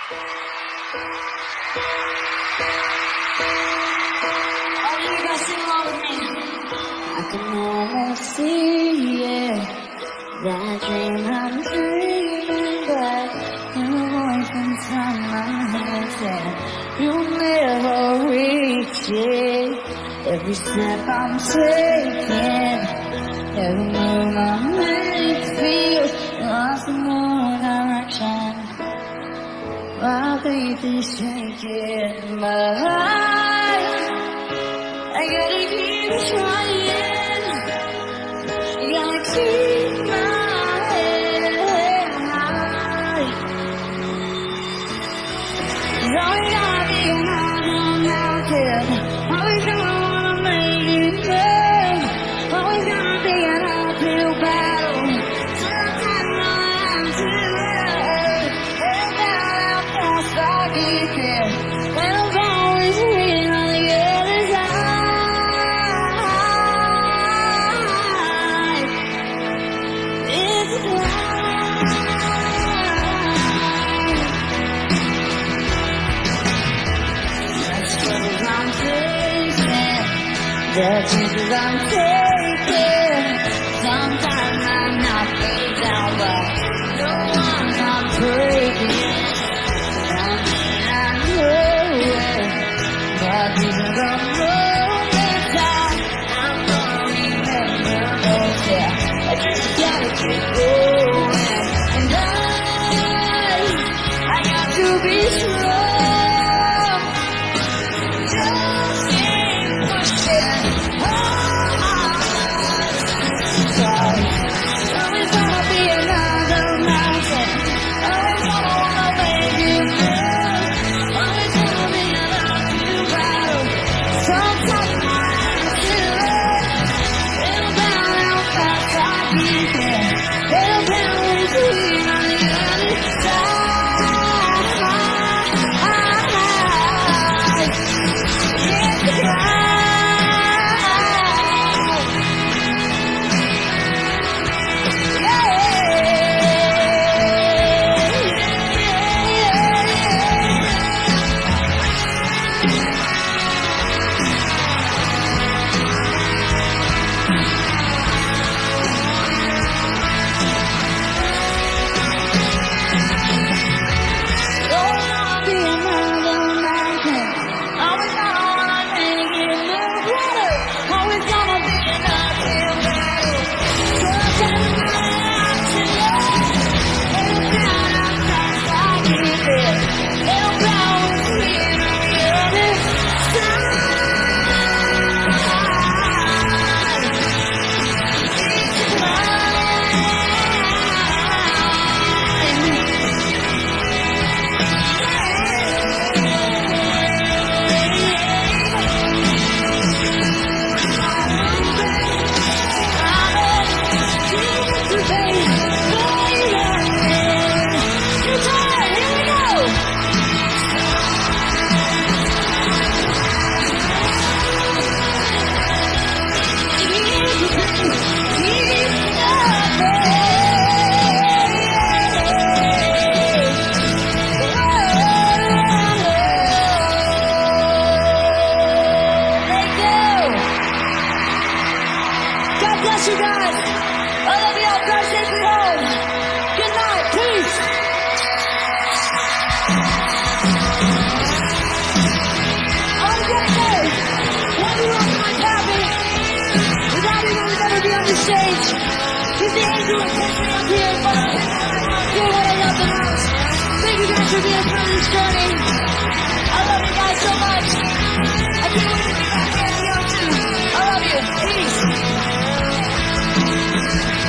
Oh, you guys sing along with me. I can almost see it, that dream I'm dreaming, but your voice inside my head said you'll never reach it. Every step I'm taking, every move I make feels lost in one direction. My faith is shaking, but I gotta keep trying. Gotta keep my head high. It's always gonna be a hard mountain. Always gonna wanna make it good. Always gonna be an uphill battle. Sometimes I have to learn. And down how fast I get there. When I'm always waiting on the other side. It's a climb. The struggles I'm facing, the chances I'm taking. Sometimes I'm not face down, but no, I'm not breaking. I know it, but these are the moments I'm gonna remember most. Yeah, I just gotta keep going, and I got to be strong. Just keep pushing hard. Always gonna be another mountain. Always gonna wanna make it good. Always gonna be another new battle. Sometimes I have to learn. Little down how fast I get there. Little down with you on the other side. It's a climb. God bless you guys. I love y'all. Drive safely home. Good night. Peace. On a great day, everyone was happy. Without him, I would never be on the stage. He's the angel that sent me up here, but I'm doing what I love the most. Thank you guys for being a part of this journey. I love you guys so much. I can't wait to be back here and y'all too. I love you. Peace.